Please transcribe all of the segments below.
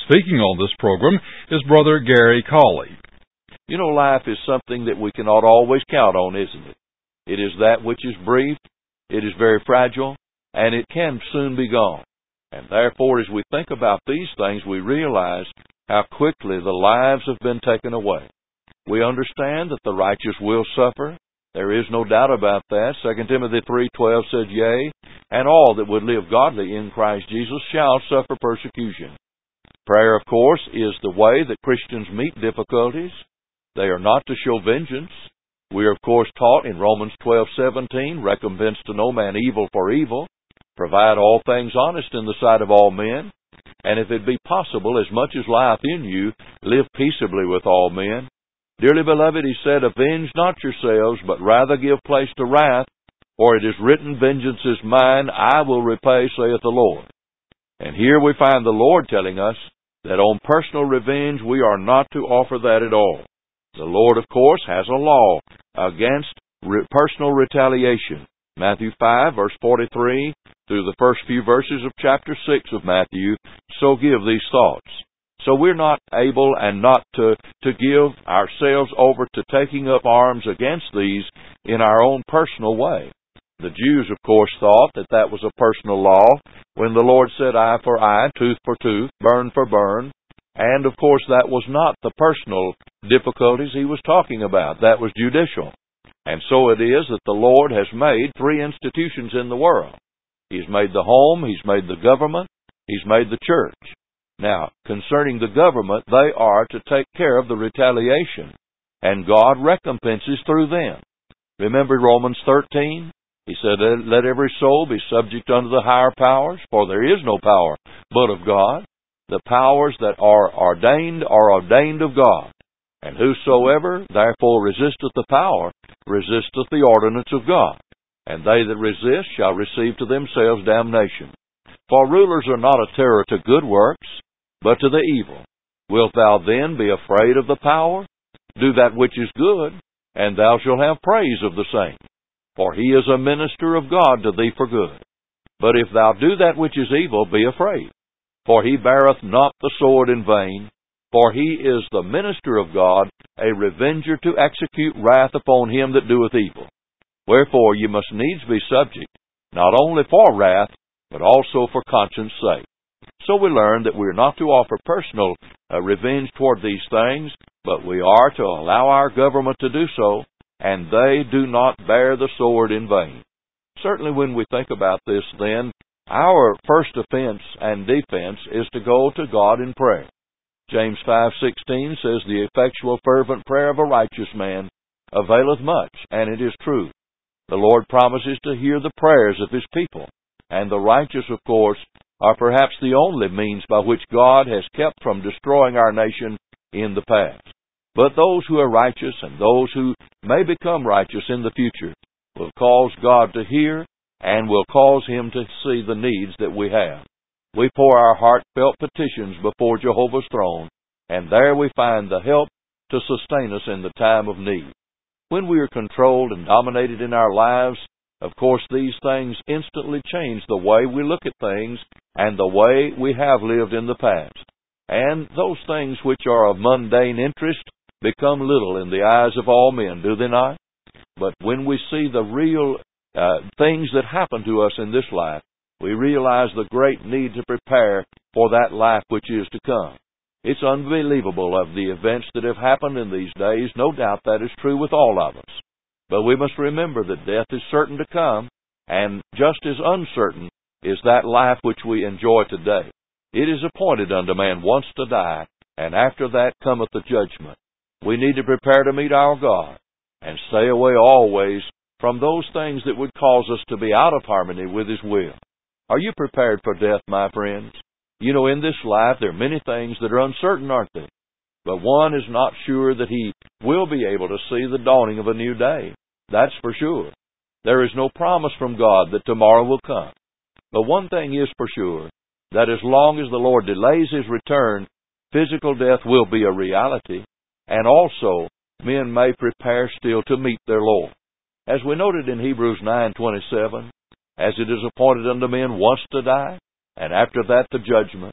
speaking on this program is Brother Gary Cawley. You know, life is something that we cannot always count on, isn't it? It is that which is brief, it is very fragile, and it can soon be gone. And therefore, as we think about these things, we realize how quickly the lives have been taken away. We understand that the righteous will suffer. There is no doubt about that. 2 Timothy 3:12 says, "Yea, and all that would live godly in Christ Jesus shall suffer persecution." Prayer, of course, is the way that Christians meet difficulties. They are not to show vengeance. We are, of course, taught in Romans 12:17, "Recompense to no man evil for evil. Provide all things honest in the sight of all men. And if it be possible, as much as lieth in you, live peaceably with all men." Dearly beloved, he said, "Avenge not yourselves, but rather give place to wrath. For it is written, Vengeance is mine, I will repay, saith the Lord." And here we find the Lord telling us that on personal revenge we are not to offer that at all. The Lord, of course, has a law against personal retaliation. Matthew 5, verse 43, through the first few verses of chapter 6 of Matthew, so give these thoughts. So we're not able and not to give ourselves over to taking up arms against these in our own personal way. The Jews, of course, thought that that was a personal law when the Lord said eye for eye, tooth for tooth, burn for burn. And, of course, that was not the personal difficulties he was talking about. That was judicial. And so it is that the Lord has made three institutions in the world. He's made the home, He's made the government, He's made the church. Now, concerning the government, they are to take care of the retaliation, and God recompenses through them. Remember Romans 13? He said, "Let every soul be subject unto the higher powers, for there is no power but of God. The powers that are ordained of God. And whosoever therefore resisteth the power, resisteth the ordinance of God. And they that resist shall receive to themselves damnation. For rulers are not a terror to good works, but to the evil. Wilt thou then be afraid of the power? Do that which is good, and thou shalt have praise of the same. For he is a minister of God to thee for good. But if thou do that which is evil, be afraid. For he beareth not the sword in vain. For he is the minister of God, a revenger to execute wrath upon him that doeth evil. Wherefore you must needs be subject, not only for wrath, but also for conscience sake." So we learn that we are not to offer personal revenge toward these things, but we are to allow our government to do so, and they do not bear the sword in vain. Certainly when we think about this, then, our first offense and defense is to go to God in prayer. James 5:16 says, "The effectual fervent prayer of a righteous man availeth much," and it is true. The Lord promises to hear the prayers of His people, and the righteous, of course, are perhaps the only means by which God has kept from destroying our nation in the past. But those who are righteous and those who may become righteous in the future will cause God to hear and will cause Him to see the needs that we have. We pour our heartfelt petitions before Jehovah's throne, and there we find the help to sustain us in the time of need. When we are controlled and dominated in our lives, of course these things instantly change the way we look at things and the way we have lived in the past. And those things which are of mundane interest become little in the eyes of all men, do they not? But when we see the real things that happen to us in this life, we realize the great need to prepare for that life which is to come. It's unbelievable of the events that have happened in these days. No doubt that is true with all of us. But we must remember that death is certain to come, and just as uncertain is that life which we enjoy today. It is appointed unto man once to die, and after that cometh the judgment. We need to prepare to meet our God, and stay away always from those things that would cause us to be out of harmony with His will. Are you prepared for death, my friends? You know, in this life there are many things that are uncertain, aren't they? But one is not sure that he will be able to see the dawning of a new day. That's for sure. There is no promise from God that tomorrow will come. But one thing is for sure, that as long as the Lord delays His return, physical death will be a reality, and also men may prepare still to meet their Lord. As we noted in Hebrews 9:27, as it is appointed unto men once to die, and after that the judgment.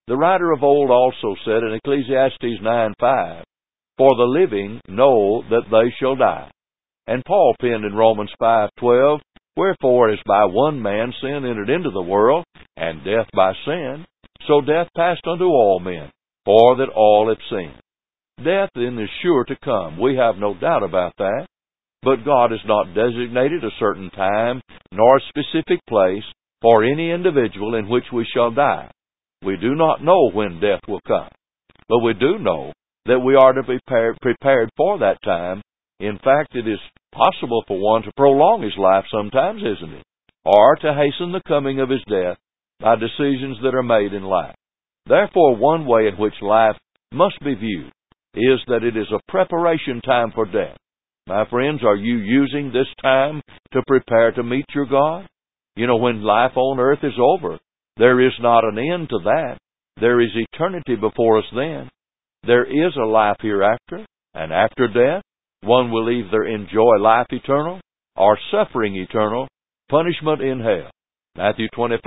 The writer of old also said in Ecclesiastes 9:5, "For the living know that they shall die." And Paul penned in Romans 5:12, "Wherefore as by one man sin entered into the world, and death by sin, so death passed unto all men, for that all have sinned." Death then is sure to come. We have no doubt about that. But God has not designated a certain time nor a specific place for any individual in which we shall die. We do not know when death will come. But we do know that we are to be prepared for that time. In fact, it is possible for one to prolong his life sometimes, isn't it? Or to hasten the coming of his death by decisions that are made in life. Therefore, one way in which life must be viewed is that it is a preparation time for death. My friends, are you using this time to prepare to meet your God? You know, when life on earth is over, there is not an end to that. There is eternity before us then. There is a life hereafter, and after death, one will either enjoy life eternal or suffering eternal, punishment in hell. Matthew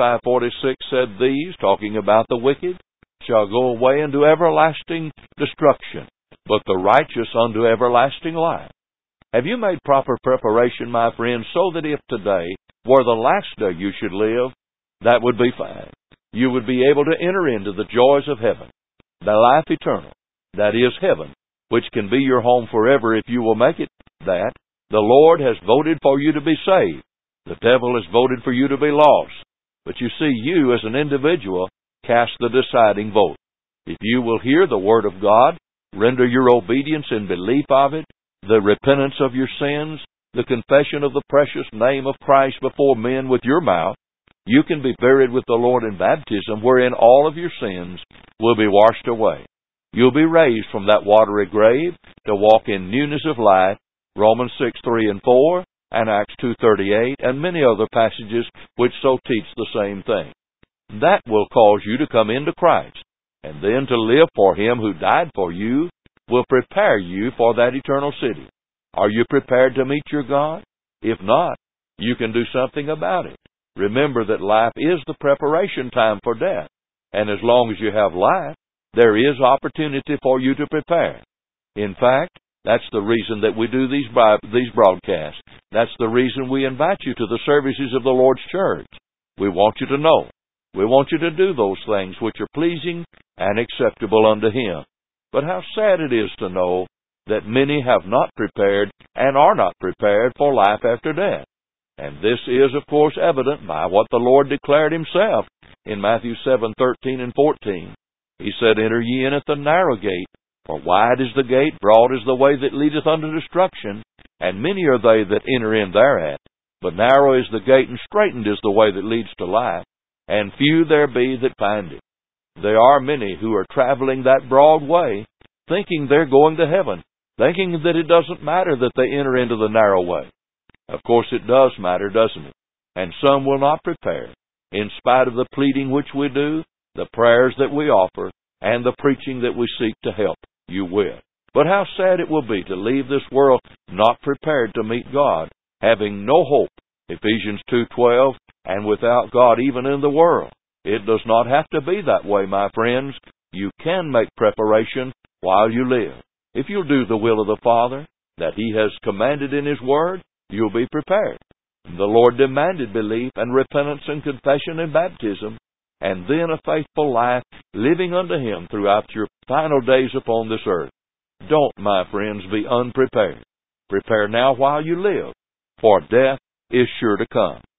25:46 said, "These," talking about the wicked, "shall go away into everlasting destruction, but the righteous unto everlasting life." Have you made proper preparation, my friends, so that if today were the last day you should live, that would be fine. You would be able to enter into the joys of heaven, the life eternal, that is heaven, which can be your home forever if you will make it that. The Lord has voted for you to be saved. The devil has voted for you to be lost. But you see, you as an individual cast the deciding vote. If you will hear the Word of God, render your obedience in belief of it, the repentance of your sins, the confession of the precious name of Christ before men with your mouth, you can be buried with the Lord in baptism, wherein all of your sins will be washed away. You'll be raised from that watery grave to walk in newness of life, Romans 6:3 and 4, and Acts 2:38, and many other passages which so teach the same thing. That will cause you to come into Christ, and then to live for Him who died for you will prepare you for that eternal city. Are you prepared to meet your God? If not, you can do something about it. Remember that life is the preparation time for death, and as long as you have life, there is opportunity for you to prepare. In fact, that's the reason that we do these broadcasts. That's the reason we invite you to the services of the Lord's church. We want you to know. We want you to do those things which are pleasing and acceptable unto Him. But how sad it is to know that many have not prepared and are not prepared for life after death. And this is, of course, evident by what the Lord declared Himself in Matthew 7:13 and 14. He said, "Enter ye in at the narrow gate, for wide is the gate, broad is the way that leadeth unto destruction, and many are they that enter in thereat. But narrow is the gate, and straitened is the way that leads to life, and few there be that find it." There are many who are traveling that broad way, thinking they're going to heaven, thinking that it doesn't matter that they enter into the narrow way. Of course it does matter, doesn't it? And some will not prepare, in spite of the pleading which we do, the prayers that we offer, and the preaching that we seek to help you with. But how sad it will be to leave this world not prepared to meet God, having no hope, Ephesians 2:12, and without God even in the world. It does not have to be that way, my friends. You can make preparation while you live. If you'll do the will of the Father, that He has commanded in His Word, you'll be prepared. The Lord demanded belief and repentance and confession and baptism, and then a faithful life living unto Him throughout your final days upon this earth. Don't, my friends, be unprepared. Prepare now while you live, for death is sure to come.